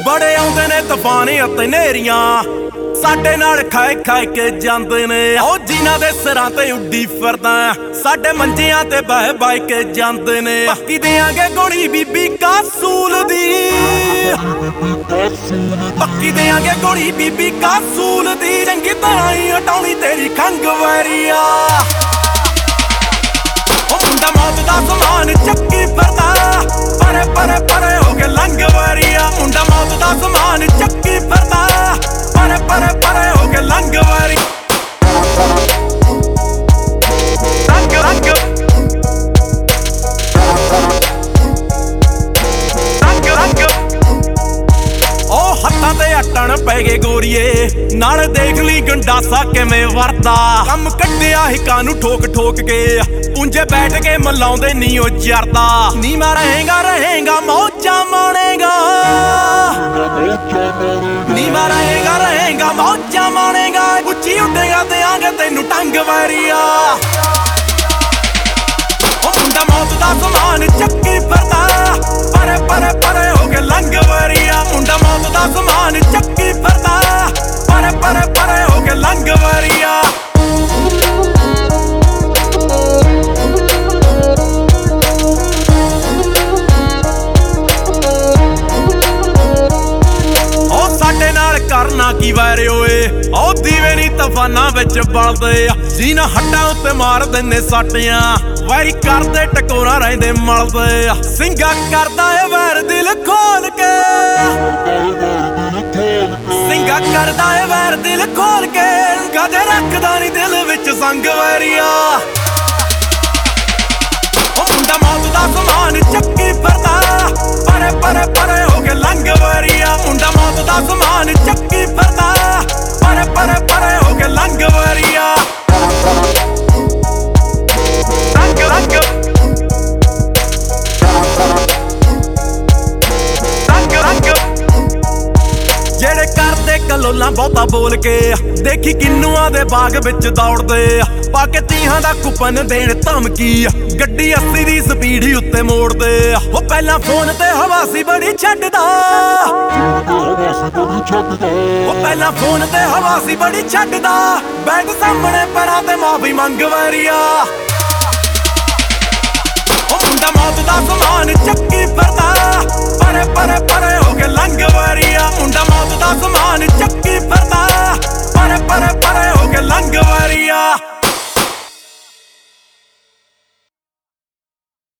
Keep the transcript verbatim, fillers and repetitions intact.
बड़े आउंदे ने तूफान अते नेरियां साडे नाल खाए खाए के जांदे ने ओ जिन्हां दे सिरां ते उड्डी फिरदा साडे मंजियां ते बह बह के जांदे ने पक्की देंगे गोली बीबी कासूल दी पक्की देंगे गोली बीबी कासूल दी चंगी तरह ही हटाउणी तेरी खंग वैरिया ओ मुंडा मौत दा समान चक्की फिरदा परे परे परे हो के लंघ वैरिया मुंडा मौत दा समान चक्की फिरदा परे परे परे हो के लंघ वैरी रंग रंग रंग रंग ओ हत्थां ते अटण पै गए गोरीए नाल देख ली गंडासा किवें वरदा कम कड्डिया हिकां नूं ठोक ठोक के पुंजे बैठ के मलाउंदे नी ओ जरदा नी मैं रहेगा रहेगा मौजा माणेगा नी मैं रहेगा रहेगा मौजा माणेगा उच्ची उड्डेगा देंगे तेनू टंग वैरिया ओ मुंडा मौत दा समान चक्की फिरदा परे परे परे हो के लंघ वैरिया मुंडा मौत दा समान चक्की फिरदा परे परे परे हो के लंघ वैरिया करना की वैरे ओए ओ दीवे नी तूफाना विच बलदे सीना हट्टां उत्ते मार दिंदे सट्टियां वैरी करदे टकोरा रहिंदे मलदे सिंगा करदा ए वैर दिल खोल के सिंगा करदा ए वैर दिल खोल के कदे रखदा नी दिल विच संग वैरिया ओ मुंडा मौत दा समान चक्की फिरदा परे परे परे हो के लंघ वैरिया मुंडा मौत दा समान चक्की फिरदा परे परे परे हो के लंघ वैरिया रंग रंग रंग रंग जेड़े करदे कलोलां बहुता बोल के देखी किन्नुआं दे बाग विच दौड़दे पाके तीहां दा कुपन देण धमकी गड्डी अस्सी दी स्पीड ही उत्ते मोड़दे ओ पहला फोन ते हवासी बड़ी छड्डदा ओ पहला फोन ते हवासी बड़ी छड्डदा बैंक सामने पड़ा ते माफी मंग वैरिया ओ मुंडा मौत दा समान चक्की फिरदा परे परे परे हो के लंघ वैरिया मुंडा मौत दा समान चक्की फिरदा परे परे परे